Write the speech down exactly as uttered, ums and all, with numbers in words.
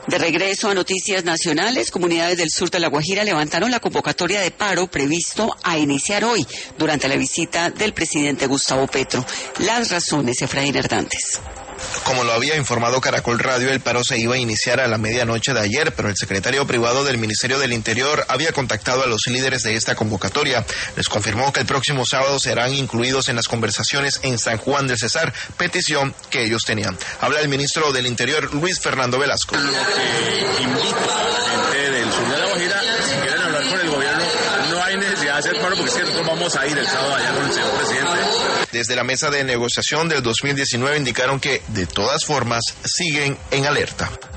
De regreso a noticias nacionales, comunidades del sur de La Guajira levantaron la convocatoria de paro previsto a iniciar hoy durante la visita del presidente Gustavo Petro. Las razones, Efraín Hernández. Como lo había informado Caracol Radio, el paro se iba a iniciar a la medianoche de ayer, pero el secretario privado del Ministerio del Interior había contactado a los líderes de esta convocatoria. Les confirmó que el próximo sábado serán incluidos en las conversaciones en San Juan del Cesar, petición que ellos tenían. Habla el ministro del Interior, Luis Fernando Velasco. Lo que invito a la gente del sur de La Guajira, si quieren hablar con el gobierno, no hay necesidad de hacer paro porque es que nosotros vamos a ir el sábado allá con el señor presidente. Desde la mesa de negociación del dos mil diecinueve indicaron que, de todas formas, siguen en alerta.